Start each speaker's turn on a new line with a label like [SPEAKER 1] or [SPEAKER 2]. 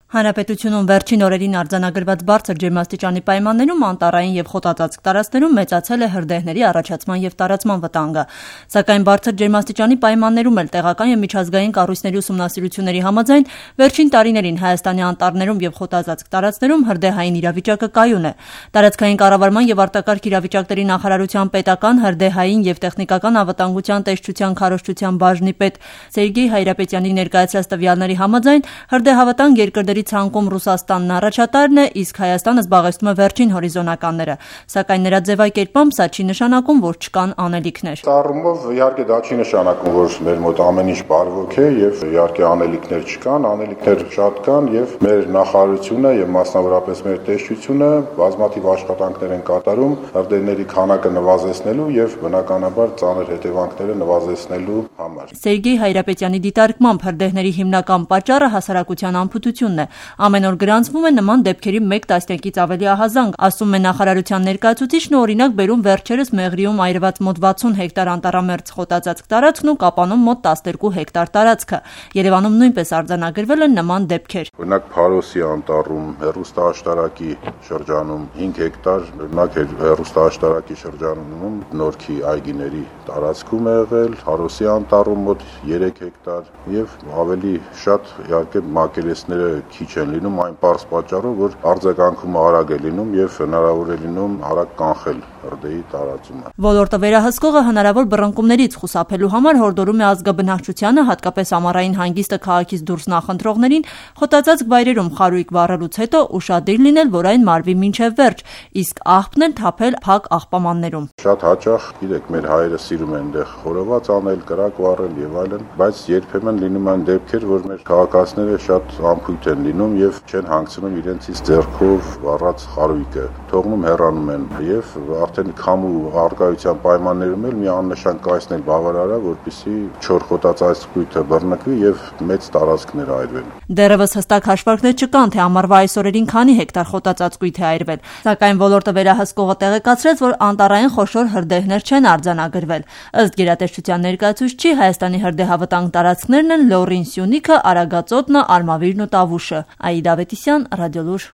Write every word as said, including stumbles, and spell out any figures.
[SPEAKER 1] Հանրապետությունում վերջին օրերին արձանագրված բարձր ջերմաստիճանի պայմաններում անտառային եւ խոտածածկ տարածքներում մեծացել է հրդեհների առաջացման եւ տարածման վտանգը։ Սակայն բարձր ջերմաստիճանի պայմաններում էլ տեղական եւ միջազգային կառույցների ուսումնասիրությունների համաձայն վերջին տարիներին Հայաստանի անտառներում եւ խոտածածկ տարածքներում հրդեհային իրավիճակը կայուն է։ Տարածքային կառավարման եւ արտակարգ իրավիճակների նախարարության պետական հրդեհային եւ տեխնիկական անվտանգության տեսչության քարոզչության բաժնի պետ Սերգեյ Հայրապետյանի ներկայացրած տվյալների համաձայն հրդեհավտանգ երկրների ցանկում Ռուսաստանն առաջատարն է, իսկ Հայաստանը զբաղեցնում է վերջին հորիզոնականները, սակայն նրա ձևակերպմամբ սա չի նշանակում, որ չկան անելիքներ։
[SPEAKER 2] Առումով իհարկե դա չի նշանակում, որ մեր մոտ ամեն ինչ բարվոք է եւ իհարկե անելիքներ չկան, անելիքներ շատ կան եւ մեր նախարարությունը եւ մասնավորապես մեր տեսչությունը բազմաթիվ աշխատանքներ են կատարում հրդեհների քանակը նվազեցնելու եւ բնականաբար ծանր հետևանքները նվազեցնելու համար։
[SPEAKER 1] Սերգեյ Հայրապետյանի դիտարկմամբ հրդեհների հիմնական պատճառը հասարակության անփութությունն է։ Ամեն օր գրանցվում է նման դեպքերի մեկ տասնյակից ավելի ահազանգ, ասում է նախարարության ներկայացուցիչն ու օրինակ բերում վերջերս Մեղրիում այրված մոտ վաթսուն հեկտար անտառամերձ խոտածածկ տարածքն ու Կապանում մոտ տասներկու հեկտար տարածքը։ Երևանում նույնպես արձանագրվել են նման դեպքեր։
[SPEAKER 2] Օրինակ Փարոսի անտառում հեռուստաաշտարակի շրջանում հինգ հեկտար, օրինակ հեռուստաաշտարակի շրջանում Նորքի այգիների տարածքում է եղել, Փարոսի անտառում մոտ երեք հեկտար եւ ավելի շատ իհարկե մակերեսները քիչ են լինում այն պարզ պատճառով, որ արձագանքումը արագ է լինում եւ հնարավոր է լինում արագ կանխել հրդեհի տարածումը։
[SPEAKER 1] Ոլորտը վերահսկողը հնարավոր բռնկումներից խուսափելու համար հորդորում է ազգաբնակչությանը, հատկապես ամառային հանգիստը քաղաքից դուրս նախընտրողներին, խոտածածկ վայրերում խարույկ վառելուց հետո ուշադիր լինել, որ այն մարվի մինչև վերջ, իսկ աղբն էլ թափել փակ աղբամաններում։
[SPEAKER 2] Շատ հաճախ, գիտեք, մեր հայերը սիրում են այնտեղ խորոված անել, կրակ վառել եւ այլն, բայց երբեմն լինում են դեպքեր, որ մեր քաղաքացիները շատ անփույթ են լինում եւ չեն հանգցնում իրենցից ձեռքով վառած խարույկը, թողնում հեռանում են եւ արդեն քամու արկայության պայմաններում էլ մի աննշան կայացնել բավարար է, որպեսզի չոր խոտածածկույթը բռնկվի եւ մեծ տարածքներ այրվեն։
[SPEAKER 1] Դեռևս հստակ հաշվարկներ չկան, թե ամառվա այս օրերին քանի հեկտար խոտածածկույթ է այրվել, սակայն ոլորտը վերահսկողը տեղեկացրեց, որ անտառային խոշոր հրդեհներ չեն արձանագրվել։ Ըստ գերատեսչության ներկայացուցչի, Հայաստանի հրդեհավտանգ տարածքներն են Լոռին, Սյունիքը, Արագածոտնը, Արմավիրն ու Տավուշը։ Աիդա Ավետիսյան, Ռադիոլուր։